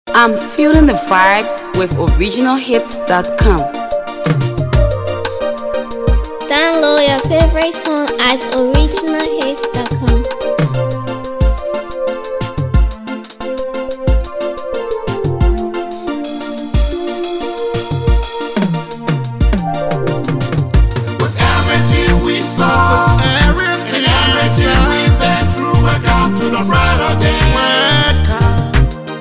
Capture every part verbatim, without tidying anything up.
I'm feeling the vibes with original hits dot com. Download your favorite song at original hits dot com. With everything we saw, with everything, and everything we've been through, welcome to the brighter day. Welcome,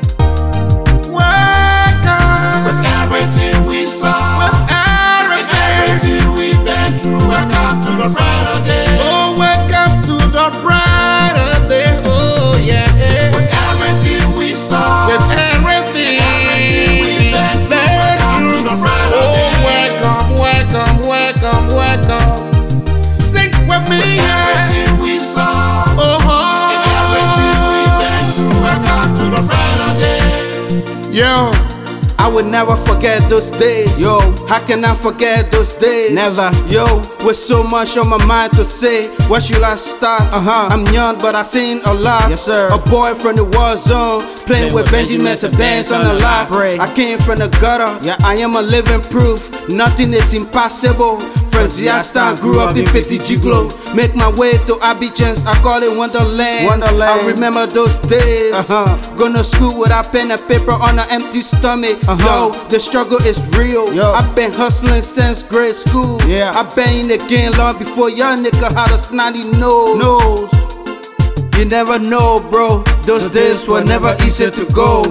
welcome. With everything we saw, with everything, everything we've been through, welcome to the brighter day. Oh, welcome to the brighter day. Oh, yeah. With everything we saw, with everything, everything we've been through, welcome to the brighter day. Oh, welcome, welcome, welcome, welcome. Sing with me, with everything we saw, oh, and everything we've been through, welcome to the brighter day. Yo, I will never forget those days. Yo, how can I forget those days? Never. Yo, with so much on my mind to say, where should I start? Uh-huh. I'm young, but I seen a lot. Yes, sir. A boy from the war zone, playing, playing with Benjamin Dance on the lot. I came from the gutter. Yeah. I am a living proof. Nothing is impossible. From Ziastan, grew up in Petit Giglo. Make my way to Abidjan, I call it Wonderland. Wonderland. I remember those days. Uh-huh. Going to school with a pen and paper on an empty stomach. Uh-huh. Yo, the struggle is real. Yo. I've been hustling since grade school. Yeah. I've been in the game long before young nigga had a snotty nose. nose. You never know, bro. Those the days were never easy to go.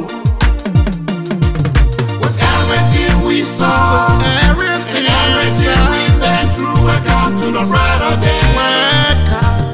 With everything we saw, everything, everything we've been through, welcome to the brighter day. Welcome,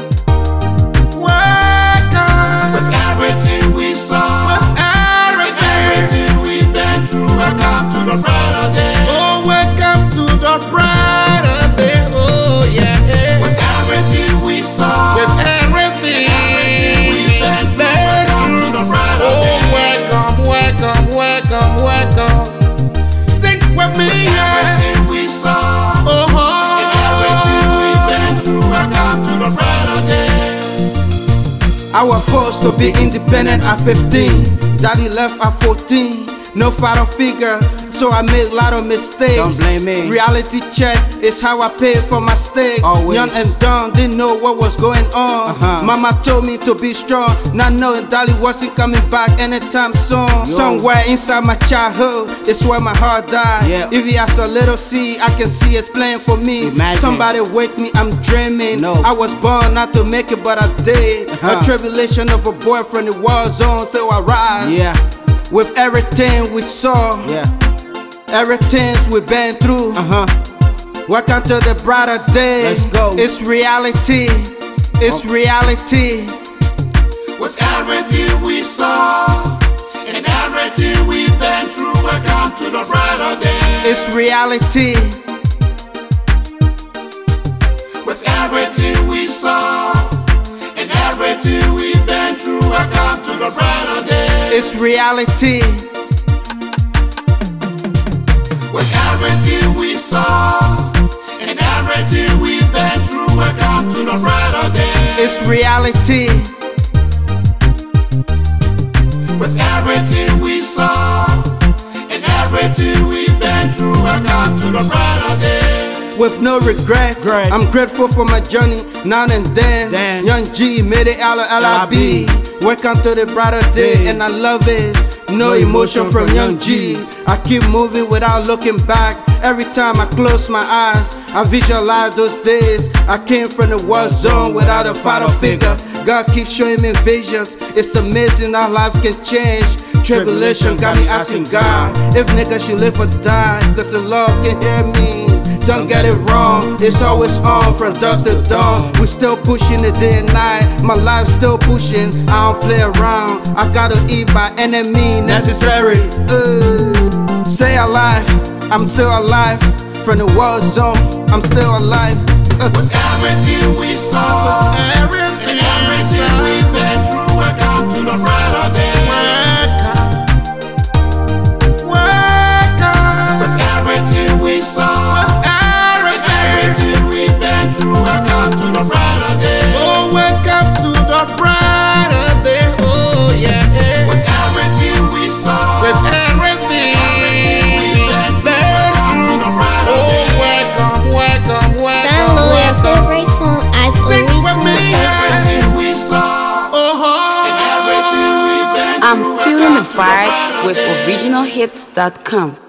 welcome. With everything we saw, with everything, everything we've been through, welcome to the brighter day. Oh, welcome to the brighter day. Oh, yeah. With everything we saw, with everything, everything we've been through, welcome to the brighter day. Oh, welcome, welcome, welcome, welcome. Sing with me, yeah. Everything we saw, oh, and everything we've been through, welcome to the brighter day. I was forced to be independent at fifteen. Daddy left at fourteen. No father figure, so I made a lot of mistakes. Don't blame me. Reality check is how I paid for my steak. Always. Young and dumb, didn't know what was going on. Uh-huh. Mama told me to be strong, not knowing Daddy wasn't coming back anytime soon. Yo. Somewhere inside my childhood is where my heart died. Yep. If he has a little seed, I can see it's playing for me. Imagine. Somebody wake me, I'm dreaming. No. I was born not to make it, but I did. Uh-huh. A tribulation of a boy from the war zone, still I rise. Yeah, With everything we saw, yeah. everything we've been through. Uh-huh. Welcome to the brighter day. Let's go. It's reality. It's Oh. reality. With everything we saw, and everything we've been through, welcome to the brighter day. It's reality. With everything we saw, and everything we've been through, welcome to the brighter day. It's reality. With everything we saw, and everything we've been through, welcome to the brighter day. It's reality. With everything we saw, and everything we've been through, welcome to the brighter day. With no regrets, Great. I'm grateful for my journey now and then. Then. Young G made it L I B. Welcome to the brighter day, Day. and I love it. No, No emotion emotion from from Young Young G. G. I keep moving without looking back. Every time I close my eyes, I visualize those days. I came from the war zone without a father figure. God keeps showing me visions. It's amazing how life can change. Tribulation got me asking God if niggas should live or die, cause the Lord can hear me. Don't get it wrong, it's always on from dusk to dawn. We still pushing the day and night, my life still pushing. I don't play around, I gotta eat by any means necessary. Uh, stay alive, I'm still alive. From the war zone, I'm still alive. Uh, With everything we saw, everything, everything we've been through, welcome to the brighter day. Welcome, welcome. With everything we saw, everything, everything we've been through, welcome to the brighter day. Oh, welcome to the brighter day. Oh, yeah. With everything we saw. I'm feeling the vibes with original hits dot com.